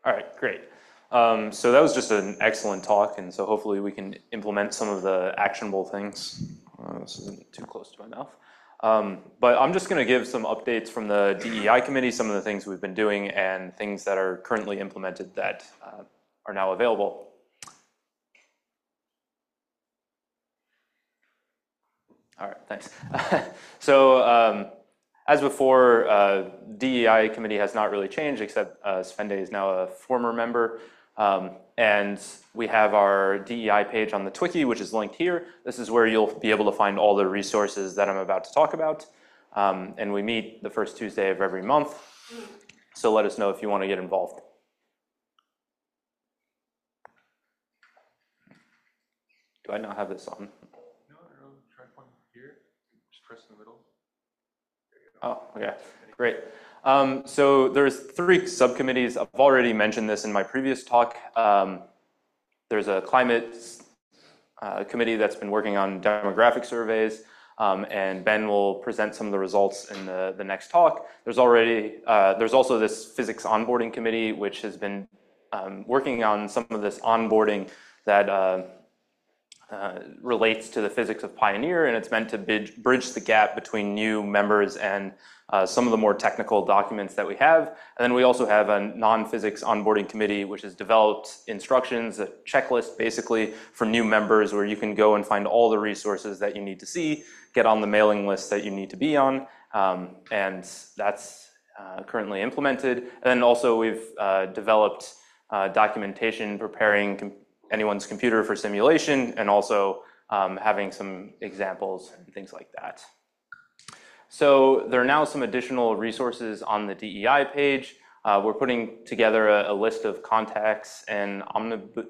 All right, great. So that was just an excellent talk, and so hopefully we can implement some of the actionable things. This isn't too close to my mouth. But I'm just going to give some updates from the DEI committee, some of the things we've been doing, and things that are currently implemented that are now available. All right, thanks. So as before, DEI committee has not really changed, except Svende is now a former member. And we have our DEI page on the Twiki, which is linked here. This is where you'll be able to find all the resources that I'm about to talk about. And we meet the first Tuesday of every month. So let us know if you want to get involved. Do I not have this on? No, try one here. Just press in the middle. Oh, okay, great. So there's 3 subcommittees. I've already mentioned this in my previous talk. There's a climate committee that's been working on demographic surveys, and Ben will present some of the results in the next talk. There's also this physics onboarding committee, which has been working on some of this onboarding that relates to the physics of Pioneer, and it's meant to bridge the gap between new members and some of the more technical documents that we have. And then we also have a non-physics onboarding committee, which has developed instructions, a checklist basically for new members where you can go and find all the resources that you need to see, get on the mailing list that you need to be on, and that's currently implemented. And then also we've developed documentation preparing anyone's computer for simulation, and also having some examples and things like that. So there are now some additional resources on the DEI page. We're putting together a list of contacts and ombudspersons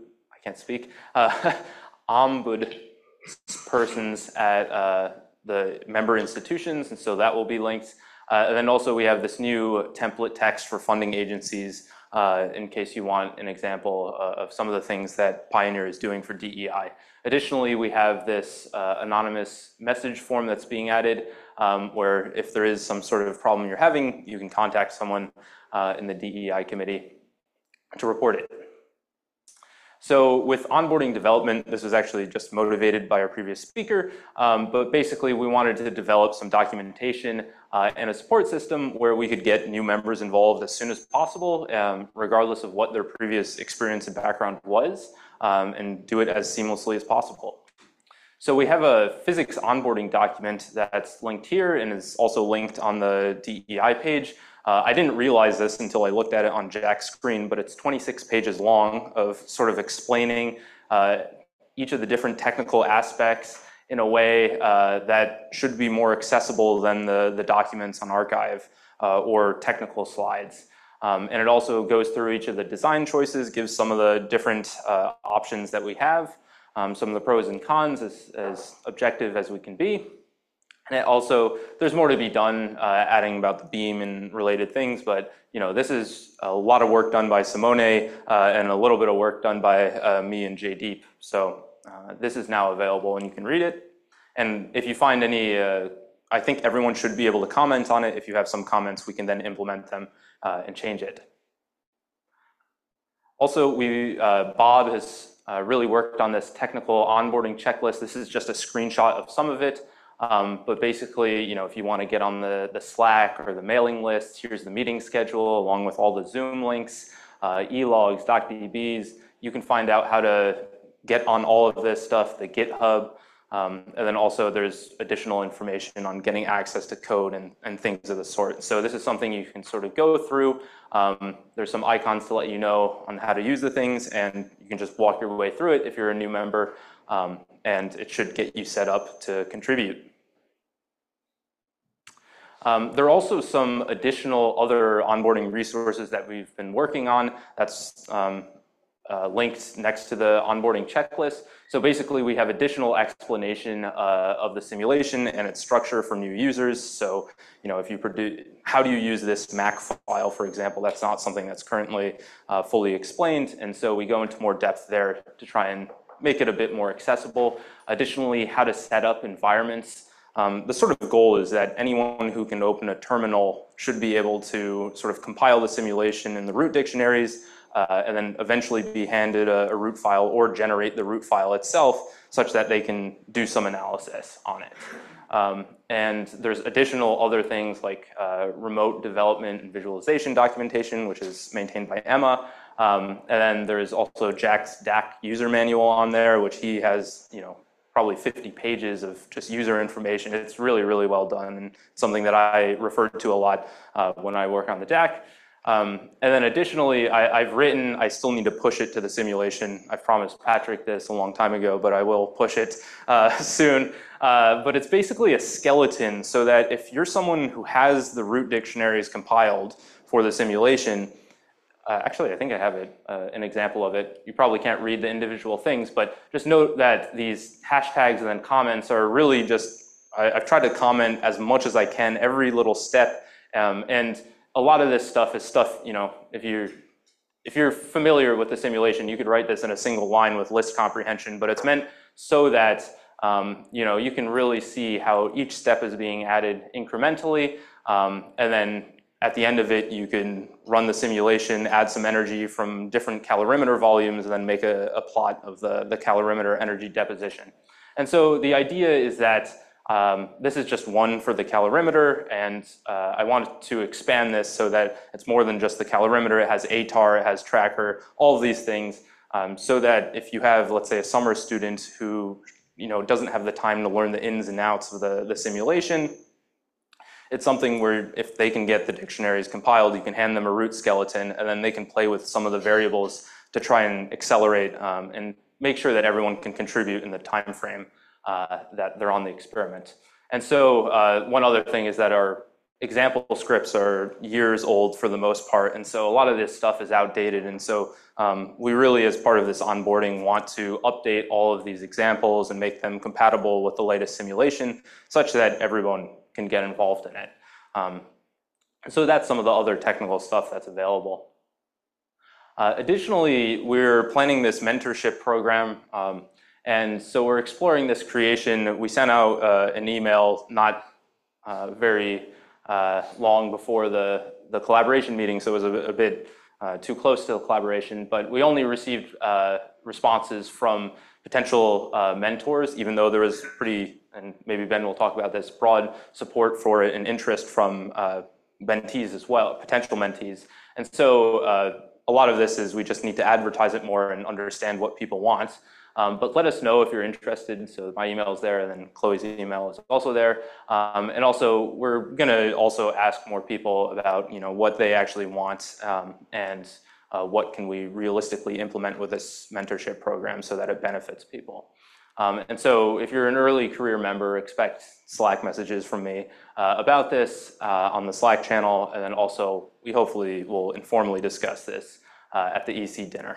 at the member institutions, and so that will be linked. And then also we have this new template text for funding agencies in case you want an example of some of the things that Pioneer is doing for DEI. Additionally, we have this anonymous message form that's being added where if there is some sort of problem you're having, you can contact someone in the DEI committee to report it. So with onboarding development, this was actually just motivated by our previous speaker, but basically we wanted to develop some documentation and a support system where we could get new members involved as soon as possible, regardless of what their previous experience and background was, and do it as seamlessly as possible. So we have a physics onboarding document that's linked here and is also linked on the DEI page. I didn't realize this until I looked at it on Jack's screen, but it's 26 pages long of sort of explaining each of the different technical aspects in a way that should be more accessible than the documents on arXiv or technical slides. And it also goes through each of the design choices, gives some of the different options that we have, some of the pros and cons as objective as we can be. And it also, there's more to be done, adding about the beam and related things, but this is a lot of work done by Simone and a little bit of work done by me and Jaydeep. So this is now available and you can read it. And if you find any, I think everyone should be able to comment on it. If you have some comments, we can then implement them and change it. Also, Bob has really worked on this technical onboarding checklist. This is just a screenshot of some of it. But basically, if you want to get on the Slack or the mailing list, here's the meeting schedule along with all the Zoom links, e-logs, DocDBs. You can find out how to get on all of this stuff, the GitHub. And then also there's additional information on getting access to code and things of the sort. So this is something you can sort of go through. There's some icons to let you know on how to use the things, and you can just walk your way through it if you're a new member, and it should get you set up to contribute. There are also some additional other onboarding resources that we've been working on that's linked next to the onboarding checklist. So basically we have additional explanation of the simulation and its structure for new users. So, if you produce, how do you use this Mac file, for example? That's not something that's currently fully explained. And so we go into more depth there to try and make it a bit more accessible. Additionally, how to set up environments. The sort of goal is that anyone who can open a terminal should be able to sort of compile the simulation in the root dictionaries and then eventually be handed a root file or generate the root file itself such that they can do some analysis on it. And there's additional other things like remote development and visualization documentation, which is maintained by Emma. And then there's also Jack's DAC user manual on there, which he has, probably 50 pages of just user information. It's really, really well done and something that I refer to a lot when I work on the DAC. And then additionally, I still need to push it to the simulation. I promised Patrick this a long time ago, but I will push it soon. But it's basically a skeleton so that if you're someone who has the root dictionaries compiled for the simulation, actually, I think I have an example of it. You probably can't read the individual things, but just note that these hashtags and then comments are really just, I've tried to comment as much as I can, every little step. And a lot of this stuff is stuff, if you're familiar with the simulation, you could write this in a single line with list comprehension, but it's meant so that you can really see how each step is being added incrementally, and then at the end of it, you can run the simulation, add some energy from different calorimeter volumes, and then make a plot of the calorimeter energy deposition. And so the idea is that this is just one for the calorimeter, and I wanted to expand this so that it's more than just the calorimeter. It has ATAR, it has tracker, all of these things, so that if you have, let's say, a summer student who doesn't have the time to learn the ins and outs of the simulation, it's something where if they can get the dictionaries compiled, you can hand them a root skeleton, and then they can play with some of the variables to try and accelerate and make sure that everyone can contribute in the time frame that they're on the experiment. And so one other thing is that our example scripts are years old for the most part, and so a lot of this stuff is outdated. And so we really, as part of this onboarding, want to update all of these examples and make them compatible with the latest simulation such that everyone can get involved in it. So that's some of the other technical stuff that's available. Additionally, we're planning this mentorship program, and so we're exploring this creation. We sent out an email not very long before the collaboration meeting, so it was a bit too close to the collaboration, but we only received responses from potential mentors, even though there was pretty, and maybe Ben will talk about this, broad support for it and interest from mentees as well, potential mentees. And so a lot of this is we just need to advertise it more and understand what people want. But let us know if you're interested. So my email is there, and then Chloe's email is also there. And also, we're going to also ask more people about what they actually want and what can we realistically implement with this mentorship program so that it benefits people. And so if you're an early career member, expect Slack messages from me about this on the Slack channel. And then also, we hopefully will informally discuss this at the EC dinner.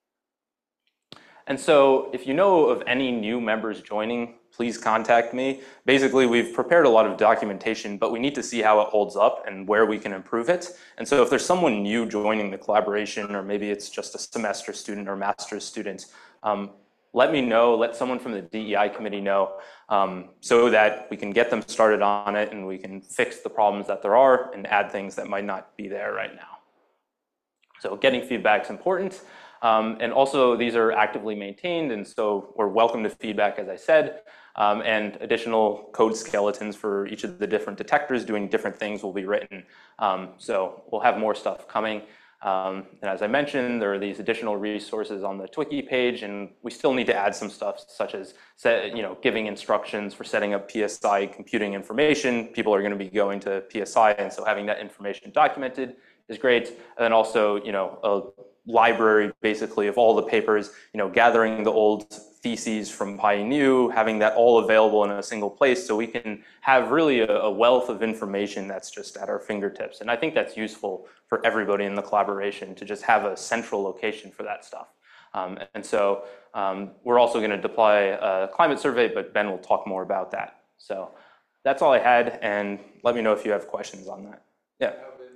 And so if you know of any new members joining, please contact me. Basically, we've prepared a lot of documentation, but we need to see how it holds up and where we can improve it. And so if there's someone new joining the collaboration, or maybe it's just a semester student or master's student, let me know, let someone from the DEI committee know, so that we can get them started on it and we can fix the problems that there are and add things that might not be there right now. So getting feedback is important. And also, these are actively maintained, and so we're welcome to feedback, as I said, and additional code skeletons for each of the different detectors doing different things will be written. So we'll have more stuff coming. And as I mentioned, there are these additional resources on the Twiki page, and we still need to add some stuff, such as giving instructions for setting up PSI computing information. People are going to be going to PSI, and so having that information documented is great. And then also, a library basically of all the papers, gathering the old theses from PyNew, having that all available in a single place so we can have really a wealth of information that's just at our fingertips. And I think that's useful for everybody in the collaboration to just have a central location for that stuff. And so we're also going to deploy a climate survey, but Ben will talk more about that. So that's all I had, and let me know if you have questions on that. Yeah.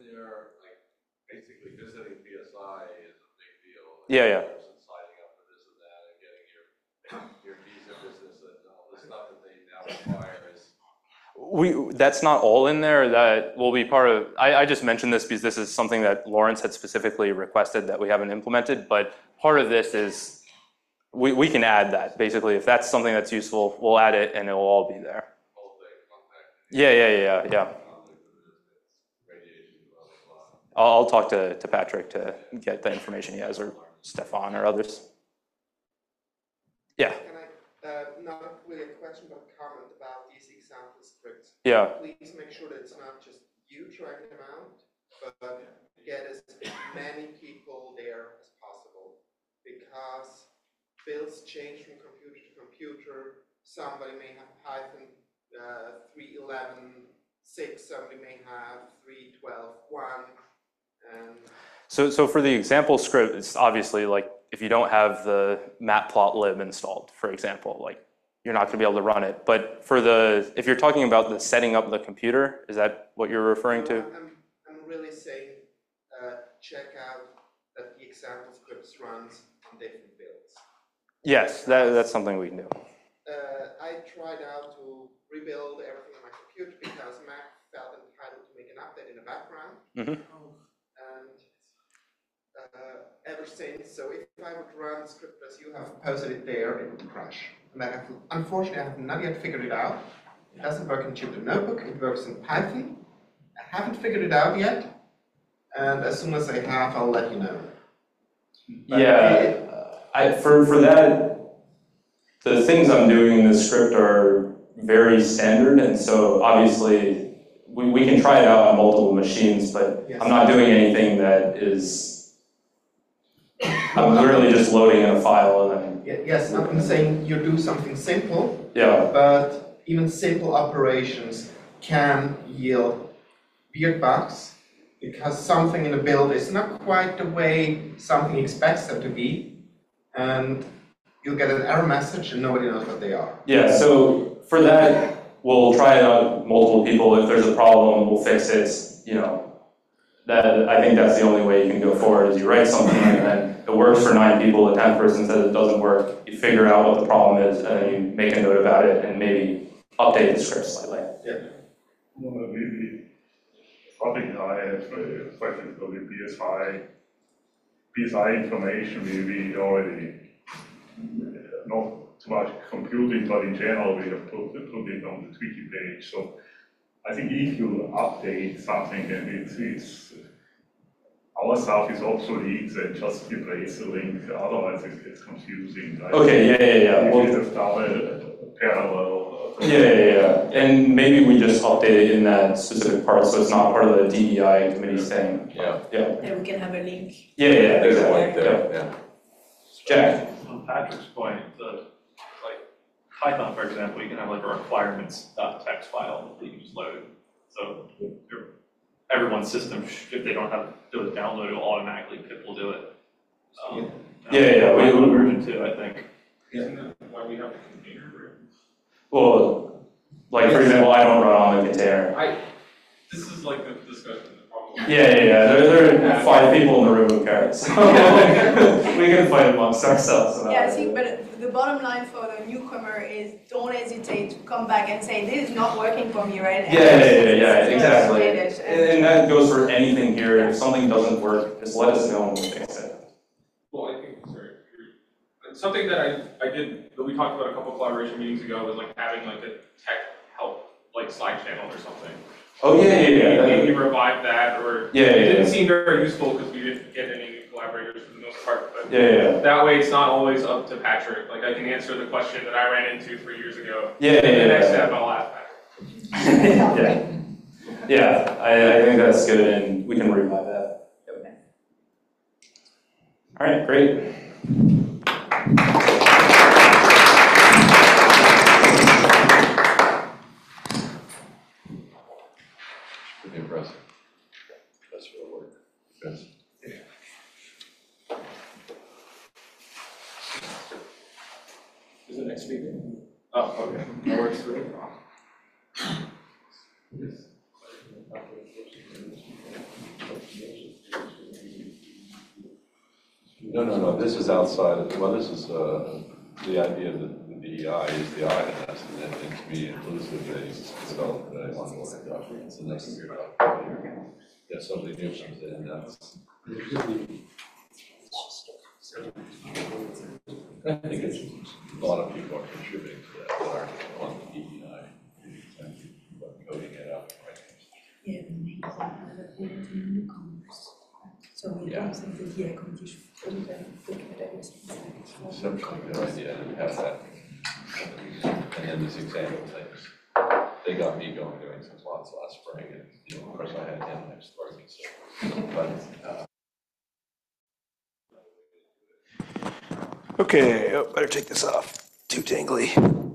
Basically visiting PSI is a big deal. Yeah. Signing up for this and that and getting your visa business and all the stuff that they now require is. That's not all in there. That will be part of, I just mentioned this because this is something that Lawrence had specifically requested that we haven't implemented, but part of this is, we can add that. Basically, if that's something that's useful, we'll add it and it will all be there. Yeah. I'll talk to Patrick to get the information he has, or Stefan or others. Yeah. Not really a question, but a comment about these example scripts. Yeah. Please make sure that it's not just you trying them out, but get as many people there as possible. Because builds change from computer to computer. Somebody may have Python 3.11.6, somebody may have 3.12.1. So for the example script, it's obviously like, if you don't have the matplotlib installed, for example, like you're not going to be able to run it. But for if you're talking about the setting up the computer, is that what you're referring to? I'm really saying check out that the example scripts runs on different builds. Yes, that's something we can do. I tried out to rebuild everything on my computer because Mac felt entitled to make an update in the background. Mm-hmm. Ever since, so if I would run the script as you have posted it there, it would crash. And unfortunately, I have not yet figured it out. It doesn't work in Jupyter Notebook, it works in Python. I haven't figured it out yet, and as soon as I have, I'll let you know. But yeah, for that, the things I'm doing in the script are very standard, and so obviously we can try it out on multiple machines, but yes. I'm not doing anything that is, I'm literally just loading in a file and then... Yes, I'm saying you do something simple, yeah. But even simple operations can yield weird bugs because something in the build is not quite the way something expects them to be, and you'll get an error message and nobody knows what they are. Yeah, so for that, we'll try it out with multiple people. If there's a problem, we'll fix it, you know. I think that's the only way you can go forward, is you write something and then it works for 9 people, the 10th person says it doesn't work, you figure out what the problem is, and then you make a note about it and maybe update the script slightly. Yeah. Well, maybe something I have, especially for the PSI information, maybe already not too much computing, but in general we have put it on the Wiki page. So I think if you update something and it's our stuff is obsolete, then just replace the link, otherwise it's confusing. Right? Okay, yeah. We'll just have a parallel. Yeah. And maybe we just update it in that specific part, so it's not part of the DEI committee's thing. Yeah. And we can have a link. Yeah, exactly. Yeah. Jack. On Patrick's point, like Python, for example, you can have like a requirements.txt file that you can just load. So everyone's system, if they don't have to do a download, it will automatically, pip will do it. Yeah. We have version 2, I think. Isn't that why we have the container version? Well, like for example, I don't run on the container. This is like the discussion. Yeah. There are 5 people in the room who care. So we can fight amongst ourselves. Yeah, see, but the bottom line for the newcomer is don't hesitate to come back and say, this is not working for me, right? Yeah, exactly. And that goes for anything here. If something doesn't work, just let us know and we'll fix it. Well, I think, something that I did, that we talked about a couple of collaboration meetings ago, was like having like a tech help, like Slack channel or something. Oh, yeah. Maybe revive that, or it didn't seem very useful because we didn't get any new collaborators for the most part. But that way, it's not always up to Patrick. Like I can answer the question that I ran into 3 years ago. The next step, I'll ask Patrick. Yeah, I think that's good, and we can revive that. Okay. All right, great. Pretty impressive. That's real work. Yes. Is it next week? Oh, okay. That works for me. No. This is outside of, well, this is the idea that DEI is the I in this, and then intermediate inclusive is developed ongoing documents, and that's your document. Yeah, something new comes in, and that's. I think it's, a lot of people are contributing to that aren't on the DEI, but coding it up. Yeah, the names are newcomers. So we don't think the DI committee should look at everything. Such a good idea to have that. And then this example things. They got me going doing some plots last spring, and of course I had him next spring. So, but Okay, oh, better take this off. Too tangly.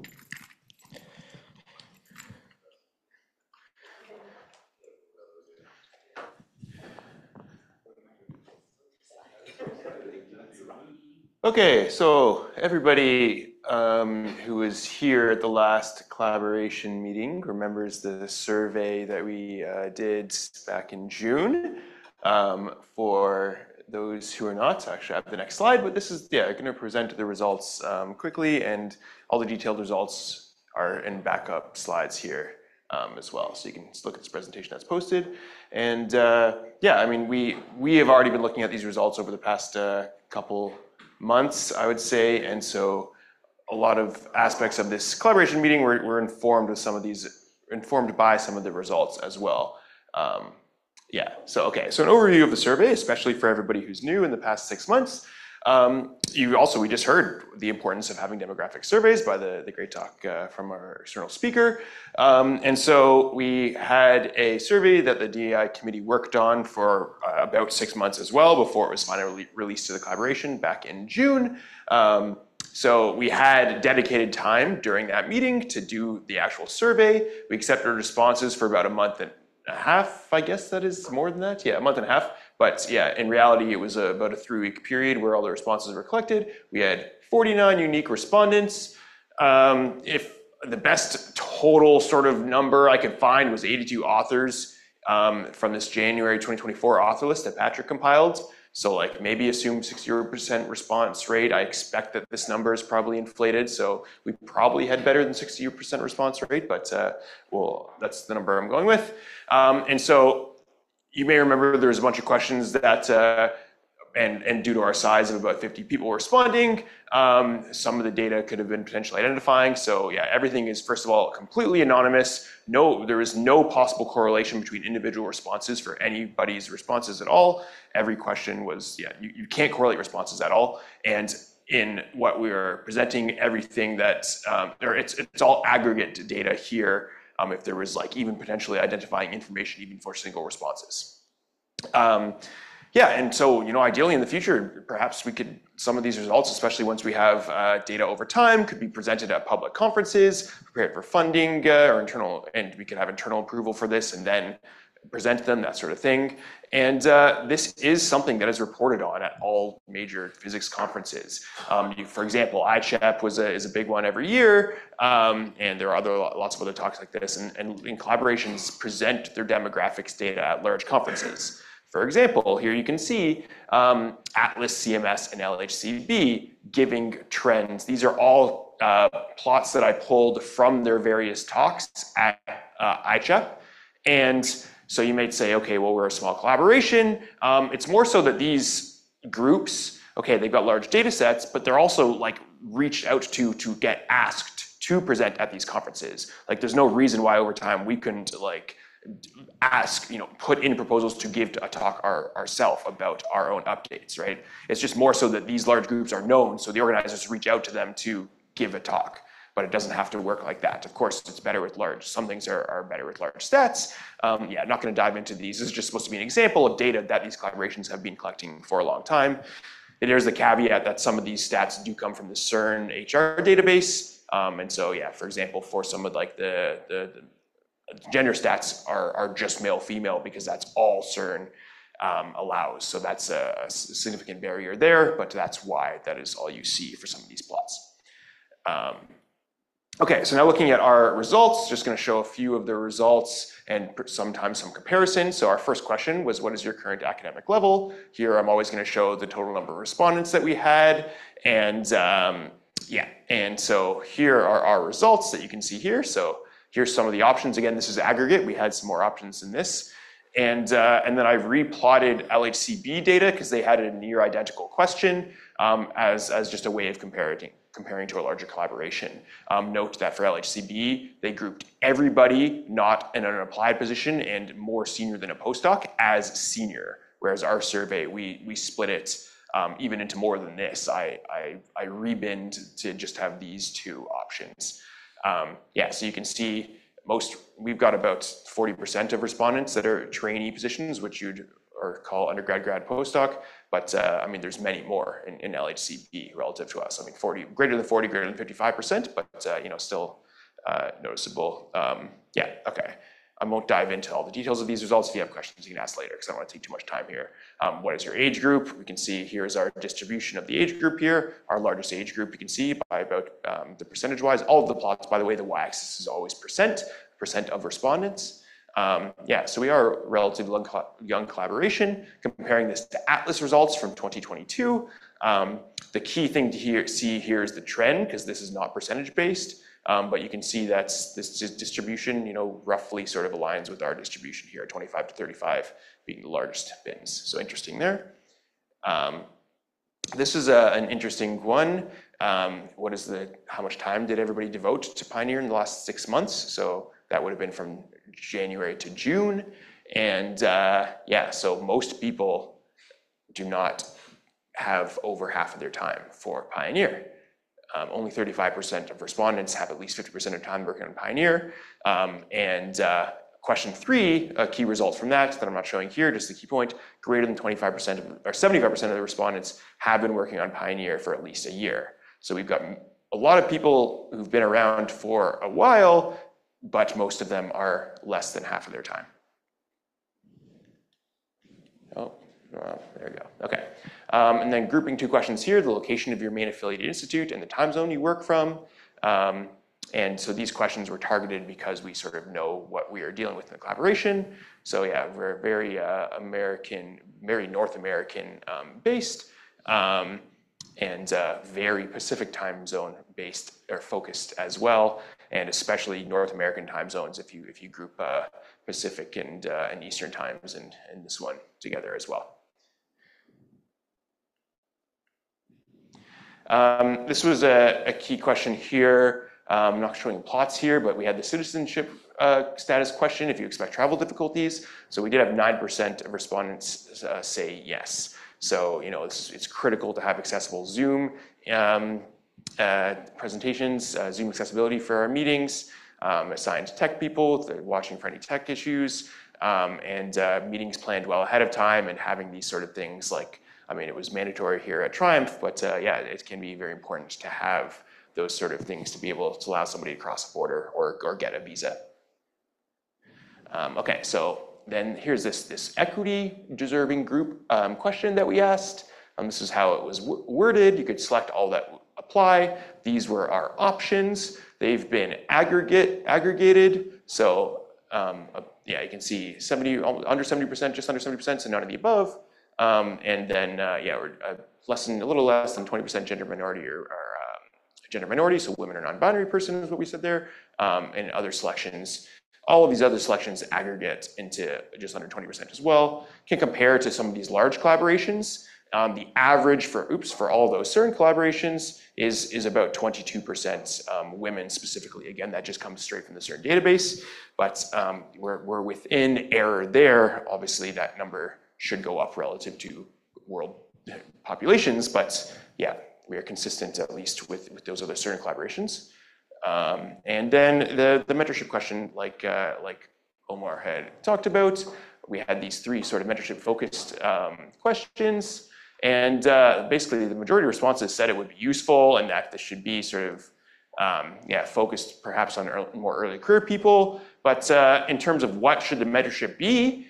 Okay, so everybody who was here at the last collaboration meeting remembers the survey that we did back in June. For those who are not, actually I have the next slide, but this is, going to present the results quickly, and all the detailed results are in backup slides here as well. So you can look at this presentation that's posted. And I mean, we have already been looking at these results over the past couple months, I would say, and so a lot of aspects of this collaboration meeting were informed by some of the results as well. So an overview of the survey, especially for everybody who's new in the past 6 months. We just heard the importance of having demographic surveys by the great talk from our external speaker. And so we had a survey that the DEI committee worked on for about 6 months as well before it was finally released to the collaboration back in June. So we had dedicated time during that meeting to do the actual survey. We accepted responses for about a month and a half, I guess that is more than that. Yeah, a month and a half. But yeah, in reality, it was about a 3-week period where all the responses were collected. We had 49 unique respondents. If the best total sort of number I could find was 82 authors from this January 2024 author list that Patrick compiled. So like maybe assume 60% response rate. I expect that this number is probably inflated. So we probably had better than 60% response rate, but that's the number I'm going with. And so you may remember there's a bunch of questions that, and due to our size of about 50 people responding, some of the data could have been potentially identifying. So yeah, everything is, first of all, completely anonymous. There is no possible correlation between individual responses for anybody's responses at all. Every question was, you can't correlate responses at all. And in what we are presenting, everything that's, it's all aggregate data here. If there was like even potentially identifying information even for single responses. And so, ideally in the future, perhaps some of these results, especially once we have data over time, could be presented at public conferences, prepared for funding and we could have internal approval for this and then present them, that sort of thing. And this is something that is reported on at all major physics conferences. For example, ICHEP is a big one every year, and there are lots of other talks like this, and in collaborations present their demographics data at large conferences. For example, here you can see Atlas, CMS, and LHCb giving trends. These are all plots that I pulled from their various talks at ICHEP. And so you might say, okay, well, we're a small collaboration. It's more so that these groups, okay, they've got large data sets, but they're also like reached out to get asked to present at these conferences. Like there's no reason why over time we couldn't like ask, put in proposals to give a talk ourselves about our own updates, right? It's just more so that these large groups are known, so the organizers reach out to them to give a talk. But it doesn't have to work like that. Of course, it's better with some things are better with large stats. I'm not gonna dive into these. This is just supposed to be an example of data that these collaborations have been collecting for a long time. And there's the caveat that some of these stats do come from the CERN HR database. And so, for example, for some of like the gender stats are just male, female, because that's all CERN allows. So that's a significant barrier there, but that's why that is all you see for some of these plots. Okay, so now looking at our results, just going to show a few of the results and sometimes some comparisons. So our first question was, what is your current academic level? Here I'm always going to show the total number of respondents that we had. And Yeah, and so here are our results that you can see here. So here's some of the options. Again, this is aggregate. We had some more options than this. And then I've replotted LHCb data because they had a near identical question as just a way of comparing to a larger collaboration. Note that for LHCb, they grouped everybody not in an applied position and more senior than a postdoc as senior, whereas our survey, we split it even into more than this. I rebinned to just have these two options. Yeah, so you can see we've got about 40% of respondents that are trainee positions, which you'd call undergrad, grad, postdoc. But I mean, there's many more in LHCb relative to us. I mean, greater than 40, greater than 55%, but still noticeable. Yeah, okay. I won't dive into all the details of these results. If you have questions, you can ask later because I don't want to take too much time here. What is your age group? We can see here's our distribution of the age group here. Our largest age group you can see by about the percentage-wise. All of the plots, by the way, the y-axis is always percent of respondents. Yeah, so we are a relatively young collaboration. Comparing this to Atlas results from 2022, the key thing to see here is the trend because this is not percentage-based. But you can see that this distribution, roughly sort of aligns with our distribution here, 25 to 35 being the largest bins. So interesting there. This is an interesting one. How much time did everybody devote to Pioneer in the last 6 months? So that would have been from January to June. And yeah, so most people do not have over half of their time for Pioneer. Only 35% of respondents have at least 50% of time working on Pioneer. Question 3, a key result from that I'm not showing here, just the key point, greater than 25% or 75% of the respondents have been working on Pioneer for at least a year. So we've got a lot of people who've been around for a while, but most of them are less than half of their time. Oh, there we go. Okay. And then grouping 2 questions here, the location of your main affiliated institute and the time zone you work from. And so these questions were targeted because we sort of know what we are dealing with in the collaboration. So yeah, we're very very North American based and very Pacific time zone based or focused as well. And especially North American time zones if you group Pacific and Eastern times and this one together as well. This was a key question here. I'm not showing plots here, but we had the citizenship status question, if you expect travel difficulties. So we did have 9% of respondents say yes. So, it's critical to have accessible Zoom presentations, Zoom accessibility for our meetings, assigned tech people, watching for any tech issues, and meetings planned well ahead of time and having these sort of things like, it was mandatory here at Triumph, but yeah, it can be very important to have those sort of things to be able to allow somebody to cross a border or get a visa. Okay, so then here's this equity deserving group question that we asked. This is how it was worded. You could select all that apply. These were our options. They've been aggregated. So yeah, you can see under 70%, just under 70%, so none of the above. And then yeah, we're a little less than 20% gender minority or gender minority, so women or non-binary person is what we said there, and other selections. All of these other selections aggregate into just under 20% as well. Can compare to some of these large collaborations. The average for all those CERN collaborations is about 22% women specifically. Again, that just comes straight from the CERN database, but we're within error there. Obviously, that number should go up relative to world populations, but yeah, we are consistent at least with those other CERN collaborations. And then the mentorship question, like Omar had talked about, we had these 3 sort of mentorship focused questions. And basically the majority of responses said it would be useful and that this should be sort of yeah, focused perhaps on more early career people. But in terms of what should the mentorship be,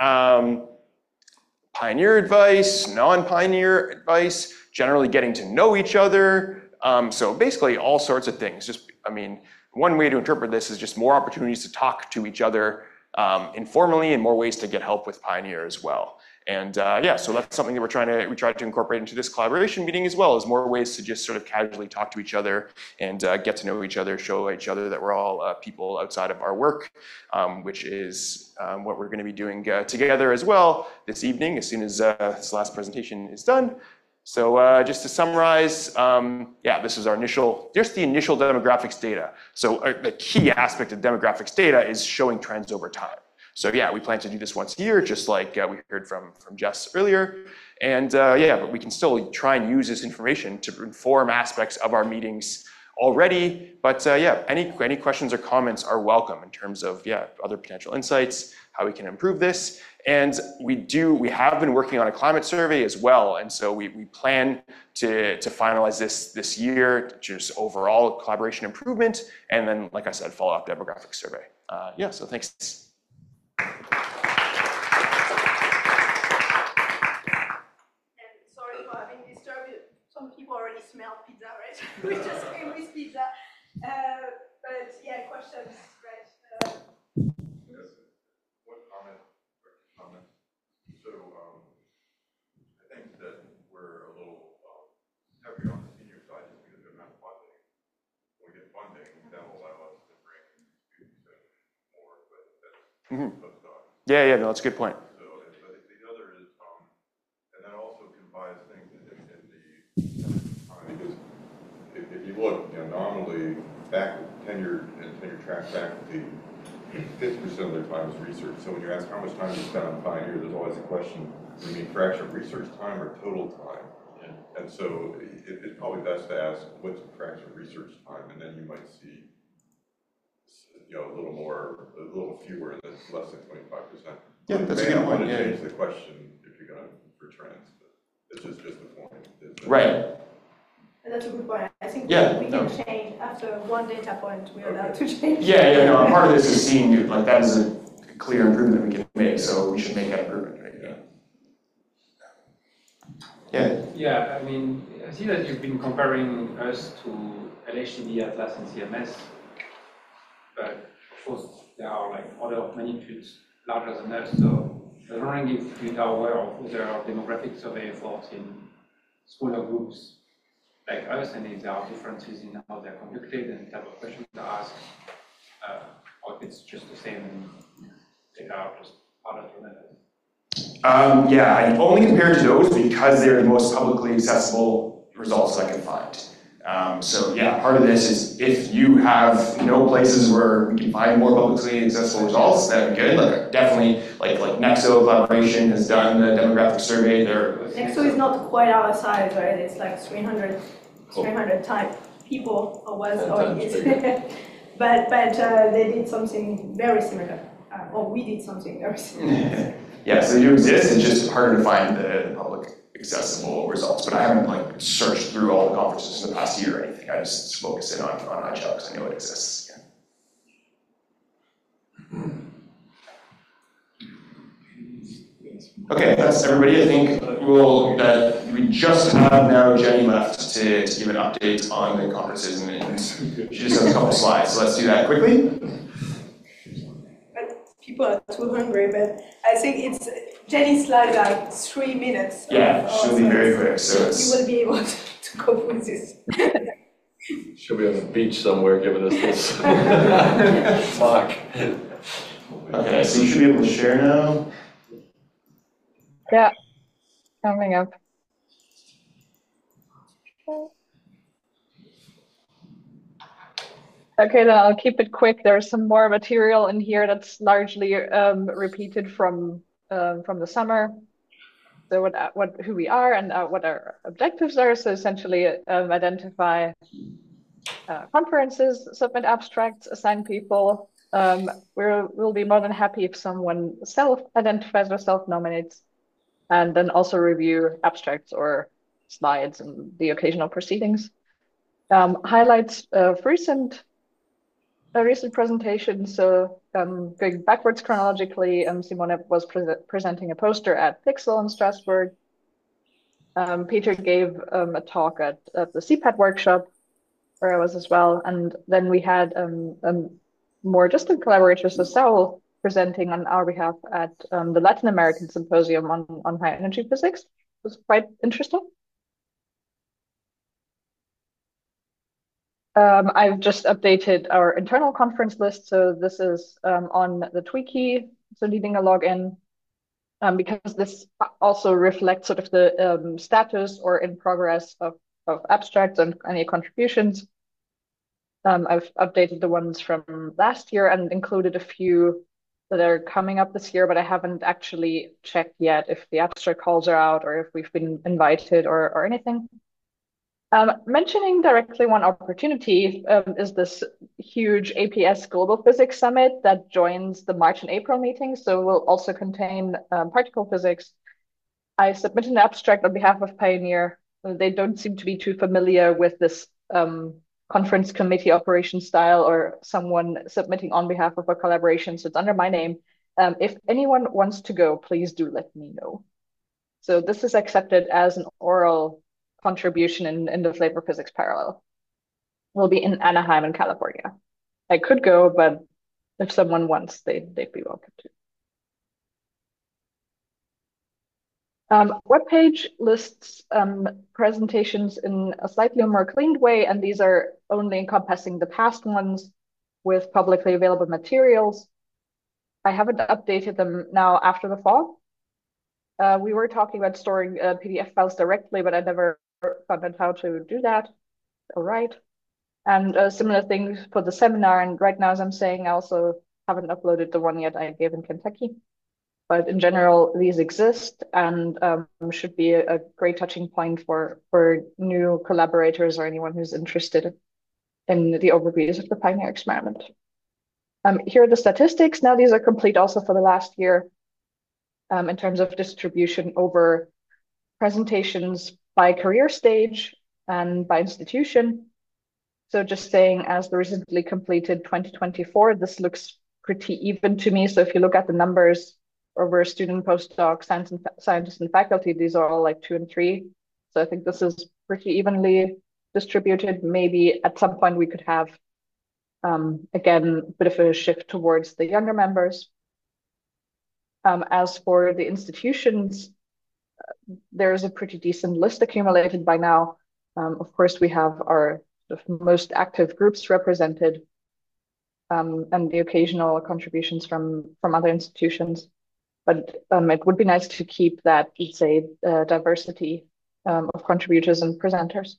pioneer advice, non-pioneer advice, generally getting to know each other. So basically all sorts of things. Just, one way to interpret this is just more opportunities to talk to each other informally and more ways to get help with Pioneer as well. And yeah, so that's something that we tried to incorporate into this collaboration meeting as well, as more ways to just sort of casually talk to each other and get to know each other, show each other that we're all people outside of our work, which is what we're going to be doing together as well this evening as soon as this last presentation is done. So just to summarize, yeah, this is our just the initial demographics data. So the key aspect of demographics data is showing trends over time. So yeah, we plan to do this once a year, just like we heard from Jess earlier. And yeah, but we can still try and use this information to inform aspects of our meetings already. But yeah, any questions or comments are welcome in terms of, yeah, other potential insights, how we can improve this. And we have been working on a climate survey as well. And so we plan to finalize this year, just overall collaboration improvement. And then, like I said, follow up demographic survey. Yeah, so thanks. And sorry for having disturbed you. Some people already smell pizza, right? We just came with pizza. But yeah, questions, right? Yes. One comment. So I think that we're a little heavy on the senior side just because we don't have funding. When we get funding, that will allow us to bring students in more, but that's Yeah, no, that's a good point. So, but the other is, and that also combines things in the time, because if you look, nominally, tenured track faculty, 50% of their time is research. So when you ask how much time you spend on Pioneer, there's always a question, do you mean fraction of research time or total time? Yeah. And so it's probably best to ask, what's a fraction of research time? And then you might see a little fewer, and that's less than 25%. Yeah, that's a good point. You may not want to change the question if you're going for trends, but it's just the point. Right. That's a good point. I think we can change after one data point. We're allowed to change. Yeah, no. Part of this is seeing like that is a clear improvement we can make, so we should make that improvement. Right? Yeah. Yeah, I mean, I see that you've been comparing us to LHCb, Atlas, and CMS, but of course there are like order of magnitudes larger than us. So I was wondering if you are aware of other demographic survey efforts in smaller groups like us, and if there are differences in how they're conducted and the type of questions they ask, or if it's just the same and they are just harder to analyze. Yeah, I only compared to those because they're the most publicly accessible results I can find. So yeah, part of this is if you have places where we can find more publicly accessible results, that would be good. Like definitely, like Nexo collaboration has done the demographic survey. Nexo is not quite our size, right? It's like 300 type people or was, or is. but they did something very similar, or we did something very similar. Yeah, so they do exist. It's just harder to find the public accessible results. But I haven't searched through all the conferences in the past year or anything. I just focus in on iChel because I know it exists. Yeah. Okay, that's everybody. I think we just have now Jenny left to give an update on the conferences, and she just has a couple slides. So let's do that quickly. People are too hungry, but I think it's Jenny's slide like 3 minutes. Yeah, she'll be very quick. So you will be able to cope with this. She'll be on the beach somewhere giving us this talk. Okay, so you should be able to share now. Yeah, coming up. Okay, then I'll keep it quick. There's some more material in here that's largely repeated from the summer. So who we are and what our objectives are. So essentially, identify conferences, submit abstracts, assign people. We'll be more than happy if someone self-identifies or self-nominates, and then also review abstracts or slides and the occasional proceedings. Highlights of recent presentation. So going backwards chronologically, Simone was presenting a poster at Pixel in Strasbourg. Peter gave a talk at the CPAT workshop where I was as well. And then we had more distant collaborators. So Saul presenting on our behalf at the Latin American Symposium on High Energy Physics. It was quite interesting. I've just updated our internal conference list, so this is on the Twiki, so needing a login, because this also reflects sort of the status or in progress of abstracts and any contributions. I've updated the ones from last year and included a few that are coming up this year, but I haven't actually checked yet if the abstract calls are out or if we've been invited or anything. Mentioning directly one opportunity is this huge APS Global Physics Summit that joins the March and April meetings, so will also contain particle physics. I submitted an abstract on behalf of Pioneer. They don't seem to be too familiar with this conference committee operation style or someone submitting on behalf of a collaboration, so it's under my name. If anyone wants to go, please do let me know. So this is accepted as an oral contribution in the flavor physics parallel. Will be in Anaheim in California. I could go, but if someone wants, they'd be welcome to. Webpage lists presentations in a slightly more cleaned way, and these are only encompassing the past ones with publicly available materials. I haven't updated them now after the fall. We were talking about storing PDF files directly, but I never found out how to do that. All right. And similar things for the seminar. And right now, as I'm saying, I also haven't uploaded the one yet I gave in Kentucky. But in general, these exist and should be a great touching point for new collaborators or anyone who's interested in the overviews of the Pioneer experiment. Here are the statistics. Now these are complete also for the last year in terms of distribution over presentations by career stage and by institution. So just saying, as the recently completed 2024, this looks pretty even to me. So if you look at the numbers over student, postdoc, scientists, and faculty, these are all like 2 and 3. So I think this is pretty evenly distributed. Maybe at some point we could have, again, a bit of a shift towards the younger members. As for the institutions, there's a pretty decent list accumulated by now. Of course, we have our most active groups represented and the occasional contributions from other institutions. But it would be nice to keep that, let's say, diversity of contributors and presenters.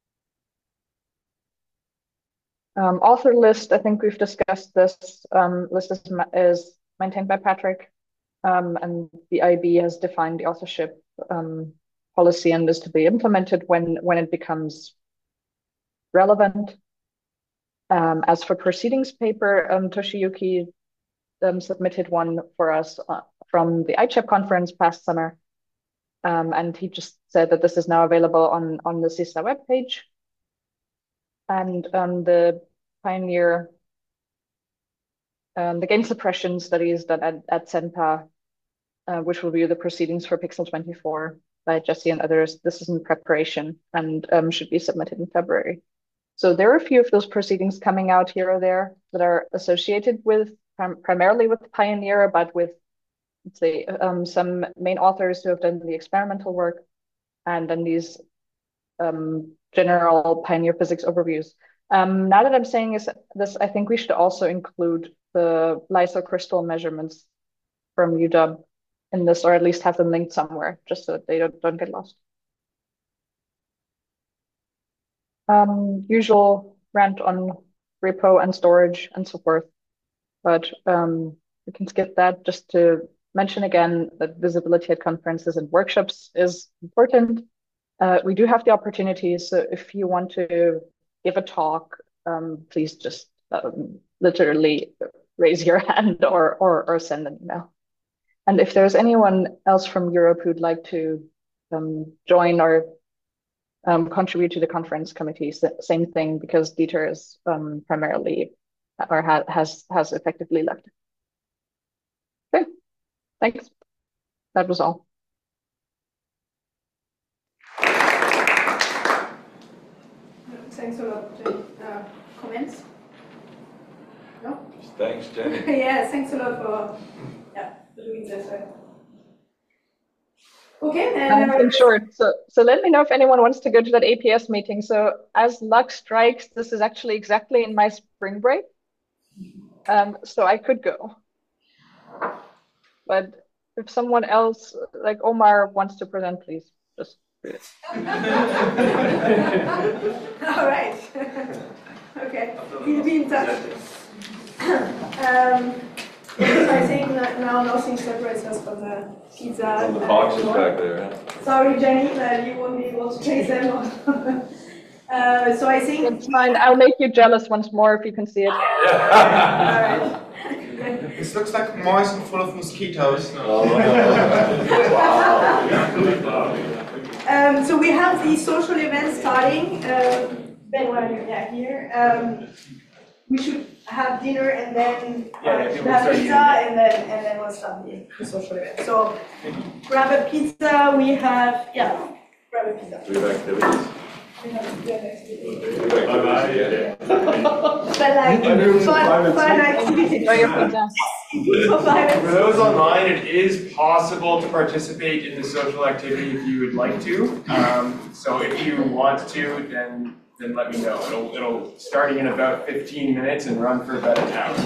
Author list, I think we've discussed this. List is maintained by Patrick, and the IB has defined the authorship policy and is to be implemented when it becomes relevant. As for proceedings paper, Toshiyuki submitted one for us from the ICHEP conference past summer. And he just said that this is now available on the CISA webpage. And the Pioneer, the gain suppression studies done at CENPA, which will review the proceedings for Pixel 24 by Jesse and others. This is in preparation and should be submitted in February. So there are a few of those proceedings coming out here or there that are associated with primarily with Pioneer, but with, let's say, some main authors who have done the experimental work, and then these general Pioneer physics overviews. Now that I'm saying this, I think we should also include the LISO crystal measurements from UW in this, or at least have them linked somewhere, just so that they don't get lost. Usual rant on repo and storage and so forth, but we can skip that. Just to mention again that visibility at conferences and workshops is important. We do have the opportunities, so if you want to give a talk, please just literally raise your hand or send an email. And if there's anyone else from Europe who'd like to join or contribute to the conference committee, same thing, because Dieter is primarily or has effectively left. Okay, thanks. That was all. Thanks a lot. Comments? No? Thanks, Jenny. Yeah, thanks a lot for doing this. Okay, and In short, so let me know if anyone wants to go to that APS meeting. So as luck strikes, this is actually exactly in my spring break. So I could go. But if someone else, like Omar, wants to present, please just do it. all right. Okay, we'll be in touch. So I think that now nothing separates us from the pizza. And the boxes back there, huh? Sorry, Jenny, that you won't be able to taste them. So I think It's fine. I'll make you jealous once more if you can see it. all right. This looks like moist and full of mosquitoes. So we have the social event starting. Ben, when you're here, we should have dinner and then have pizza and then we'll start the social event. So grab a pizza. We have grab a pizza. We have activities. We have activities. Bye-bye. But like fun activities. Enjoy your pizza. For those online, it is possible to participate in the social activity if you would like to. So if you want to, then let me know. It'll starting in about 15 minutes and run for about an hour.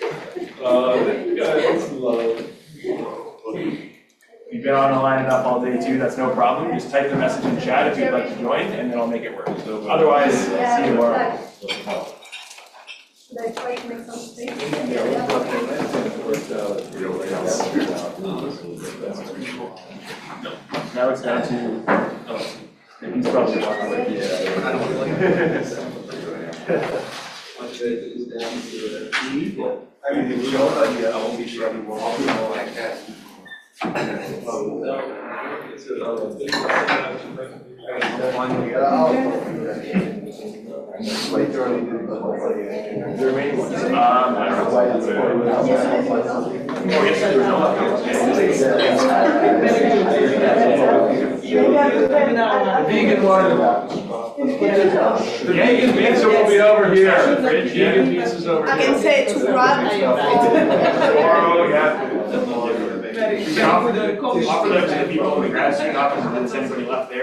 If you've been online enough all day too, that's no problem. Just type the message in chat if you'd like to join, and then I'll make it work. Otherwise, see you tomorrow. Should I try to make some space? Now it's down to, he's probably talking about I mean, if you don't, I won't be sure anymore. I'll be more like that. the remaining ones. I don't know why it's Vegan one. The vegan pizza will be over here. Vegan pizza's over I here. can say to grab. Tomorrow, yeah. You can offer them to the people in the grad student office, and then send anybody left there.